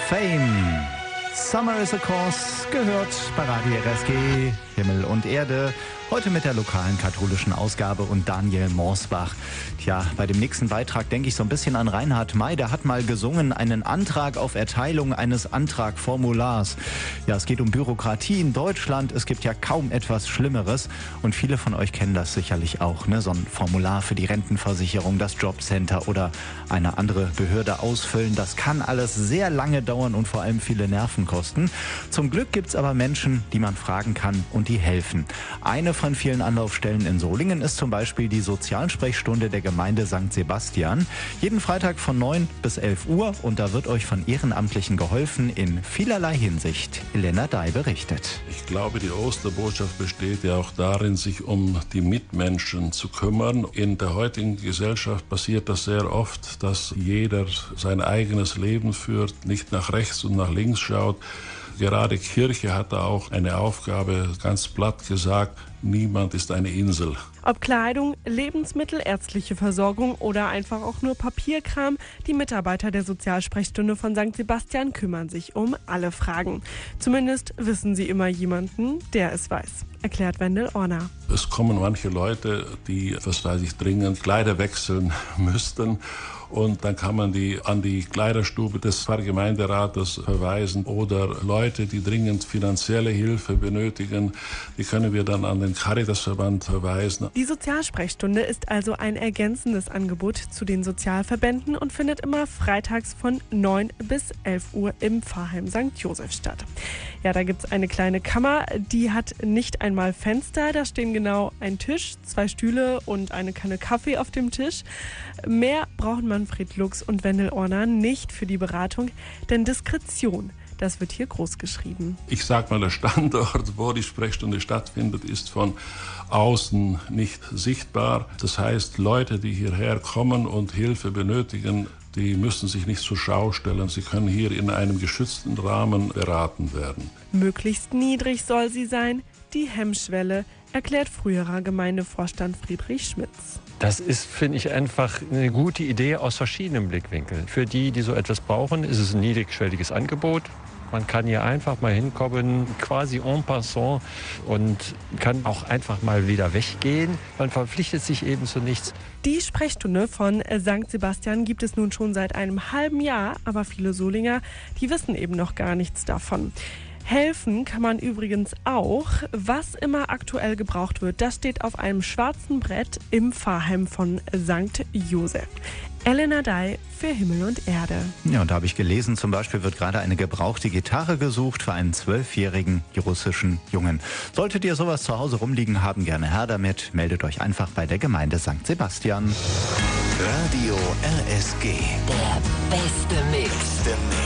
Fame. Summer is a Course gehört bei Radio RSG, Himmel und Erde. Heute mit der lokalen katholischen Ausgabe und Daniel Morsbach. Tja, bei dem nächsten Beitrag denke ich so ein bisschen an Reinhard May. Der hat mal gesungen, einen Antrag auf Erteilung eines Antragformulars. Ja, es geht um Bürokratie in Deutschland. Es gibt ja kaum etwas Schlimmeres. Und viele von euch kennen das sicherlich auch, ne? So ein Formular für die Rentenversicherung, das Jobcenter oder eine andere Behörde ausfüllen. Das kann alles sehr lange dauern und vor allem viele Nerven kosten. Zum Glück gibt es aber Menschen, die man fragen kann und die helfen. Eine von vielen Anlaufstellen in Solingen ist zum Beispiel die Sozialsprechstunde der Gemeinde St. Sebastian. Jeden Freitag von 9 bis 11 Uhr und da wird euch von Ehrenamtlichen geholfen in vielerlei Hinsicht. Elena Dai berichtet. Ich glaube, die Osterbotschaft besteht ja auch darin, sich um die Mitmenschen zu kümmern. In der heutigen Gesellschaft passiert das sehr oft, dass jeder sein eigenes Leben führt, nicht nach rechts und nach links schaut. Gerade Kirche hat da auch eine Aufgabe, ganz platt gesagt, niemand ist eine Insel. Ob Kleidung, Lebensmittel, ärztliche Versorgung oder einfach auch nur Papierkram, die Mitarbeiter der Sozialsprechstunde von St. Sebastian kümmern sich um alle Fragen. Zumindest wissen sie immer jemanden, der es weiß, erklärt Wendel Orner. Es kommen manche Leute, die, dringend Kleider wechseln müssten. Und dann kann man die an die Kleiderstube des Pfarrgemeinderates verweisen. Oder Leute, die dringend finanzielle Hilfe benötigen, die können wir dann an den Caritasverband verweisen. Die Sozialsprechstunde ist also ein ergänzendes Angebot zu den Sozialverbänden und findet immer freitags von 9 bis 11 Uhr im Pfarrheim St. Joseph statt. Ja, da gibt es eine kleine Kammer, die hat nicht einmal Fenster. Da stehen genau ein Tisch, 2 Stühle und eine Kanne Kaffee auf dem Tisch. Mehr brauchen Manfred Lux und Wendel Orner nicht für die Beratung, denn Diskretion, das wird hier groß geschrieben. Ich sag mal, der Standort, wo die Sprechstunde stattfindet, ist von außen nicht sichtbar. Das heißt, Leute, die hierher kommen und Hilfe benötigen, die müssen sich nicht zur Schau stellen. Sie können hier in einem geschützten Rahmen beraten werden. Möglichst niedrig soll sie sein, die Hemmschwelle, erklärt früherer Gemeindevorstand Friedrich Schmitz. Das ist, finde ich, einfach eine gute Idee aus verschiedenen Blickwinkeln. Für die, die so etwas brauchen, ist es ein niedrigschwelliges Angebot. Man kann hier einfach mal hinkommen, quasi en passant und kann auch einfach mal wieder weggehen. Man verpflichtet sich eben zu nichts. Die Sprechstunde von St. Sebastian gibt es nun schon seit einem halben Jahr, aber viele Solinger, die wissen eben noch gar nichts davon. Helfen kann man übrigens auch. Was immer aktuell gebraucht wird, das steht auf einem schwarzen Brett im Pfarrheim von St. Joseph. Elena Dai für Himmel und Erde. Ja, und da habe ich gelesen, zum Beispiel wird gerade eine gebrauchte Gitarre gesucht für einen 12-jährigen russischen Jungen. Solltet ihr sowas zu Hause rumliegen haben, gerne her damit. Meldet euch einfach bei der Gemeinde St. Sebastian. Radio RSG. Der beste Mix.